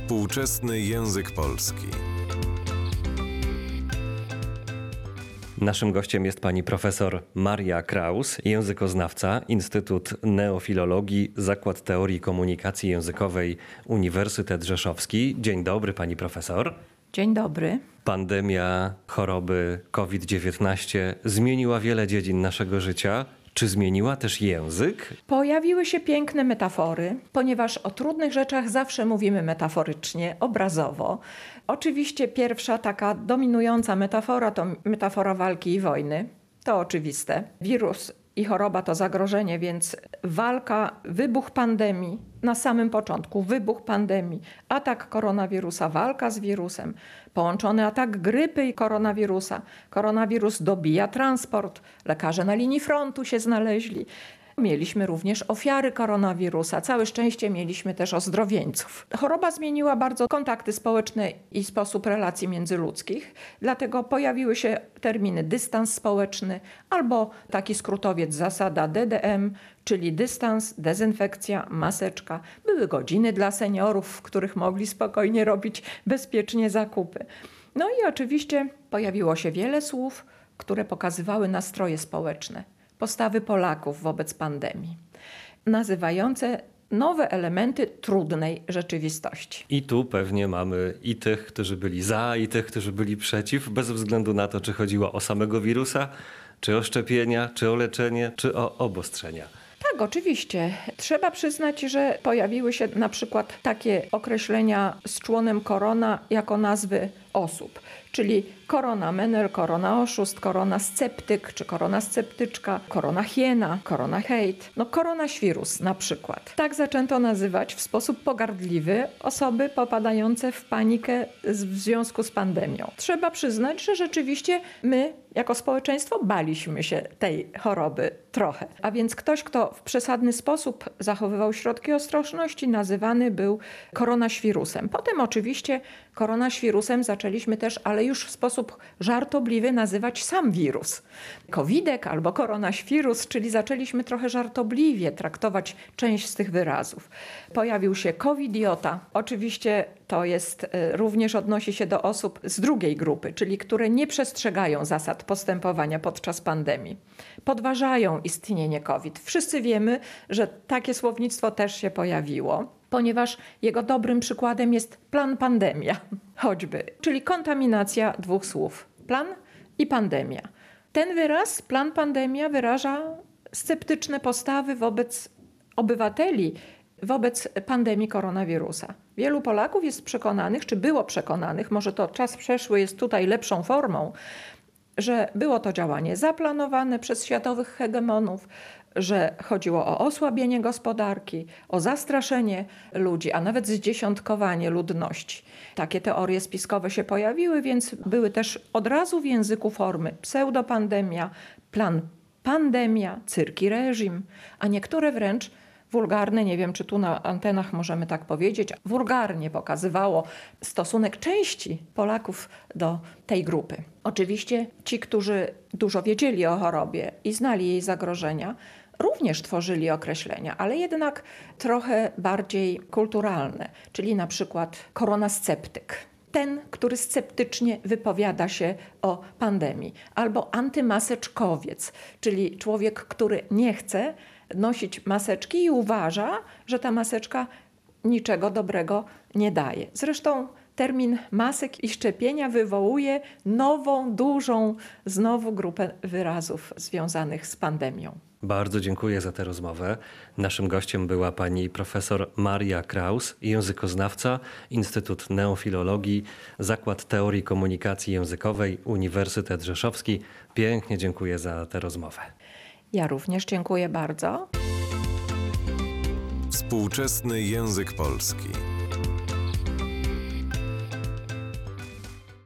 Współczesny język polski. Naszym gościem jest pani profesor Maria Kraus, językoznawca, Instytut Neofilologii, Zakład Teorii Komunikacji Językowej, Uniwersytet Rzeszowski. Dzień dobry, pani profesor. Dzień dobry. Pandemia choroby COVID-19 zmieniła wiele dziedzin naszego życia. Czy zmieniła też język? Pojawiły się piękne metafory, ponieważ o trudnych rzeczach zawsze mówimy metaforycznie, obrazowo. Oczywiście pierwsza taka dominująca metafora to metafora walki i wojny. To oczywiste. Wirus i choroba to zagrożenie, więc walka, wybuch pandemii, na samym początku wybuch pandemii, atak koronawirusa, walka z wirusem, połączony atak grypy i koronawirusa. Koronawirus dobija transport, lekarze na linii frontu się znaleźli. Mieliśmy również ofiary koronawirusa. Całe szczęście mieliśmy też ozdrowieńców. Choroba zmieniła bardzo kontakty społeczne i sposób relacji międzyludzkich. Dlatego pojawiły się terminy dystans społeczny albo taki skrótowiec zasada DDM, czyli dystans, dezynfekcja, maseczka. Były godziny dla seniorów, w których mogli spokojnie robić bezpiecznie zakupy. No i oczywiście pojawiło się wiele słów, które pokazywały nastroje społeczne. Postawy Polaków wobec pandemii, nazywające nowe elementy trudnej rzeczywistości. I tu pewnie mamy i tych, którzy byli za, i tych, którzy byli przeciw, bez względu na to, czy chodziło o samego wirusa, czy o szczepienia, czy o leczenie, czy o obostrzenia. Tak, oczywiście. Trzeba przyznać, że pojawiły się na przykład takie określenia z członem korona jako nazwy osób, czyli korona menel, korona oszust, korona sceptyk, czy korona sceptyczka, korona hiena, korona hejt, koronaświrus na przykład. Tak zaczęto nazywać w sposób pogardliwy osoby popadające w panikę w związku z pandemią. Trzeba przyznać, że rzeczywiście my jako społeczeństwo baliśmy się tej choroby trochę. A więc ktoś, kto w przesadny sposób zachowywał środki ostrożności, nazywany był koronaświrusem. Potem oczywiście koronaświrusem zaczęliśmy też, ale już w sposób żartobliwy nazywać sam wirus. Covidek albo koronaświrus, czyli zaczęliśmy trochę żartobliwie traktować część z tych wyrazów. Pojawił się covidiota. Oczywiście to jest, również odnosi się do osób z drugiej grupy, czyli które nie przestrzegają zasad postępowania podczas pandemii. Podważają istnienie COVID. Wszyscy wiemy, że takie słownictwo też się pojawiło, ponieważ jego dobrym przykładem jest plan pandemia, choćby, czyli kontaminacja dwóch słów. Plan i pandemia. Ten wyraz, plan pandemia, wyraża sceptyczne postawy wobec obywateli, wobec pandemii koronawirusa. Wielu Polaków jest przekonanych, czy było przekonanych, może to czas przeszły jest tutaj lepszą formą, że było to działanie zaplanowane przez światowych hegemonów, że chodziło o osłabienie gospodarki, o zastraszenie ludzi, a nawet zdziesiątkowanie ludności. Takie teorie spiskowe się pojawiły, więc były też od razu w języku formy pseudopandemia, plan pandemia, cyrki reżim, a niektóre wręcz wulgarne, nie wiem czy tu na antenach możemy tak powiedzieć, wulgarnie pokazywało stosunek części Polaków do tej grupy. Oczywiście ci, którzy dużo wiedzieli o chorobie i znali jej zagrożenia, również tworzyli określenia, ale jednak trochę bardziej kulturalne, czyli na przykład koronasceptyk. Ten, który sceptycznie wypowiada się o pandemii, albo antymaseczkowiec, czyli człowiek, który nie chce nosić maseczki i uważa, że ta maseczka niczego dobrego nie daje. Zresztą termin masek i szczepienia wywołuje nową, dużą znowu grupę wyrazów związanych z pandemią. Bardzo dziękuję za tę rozmowę. Naszym gościem była pani profesor Maria Kraus, językoznawca, Instytut Neofilologii, Zakład Teorii Komunikacji Językowej, Uniwersytet Rzeszowski. Pięknie dziękuję za tę rozmowę. Ja również dziękuję bardzo. Współczesny język polski.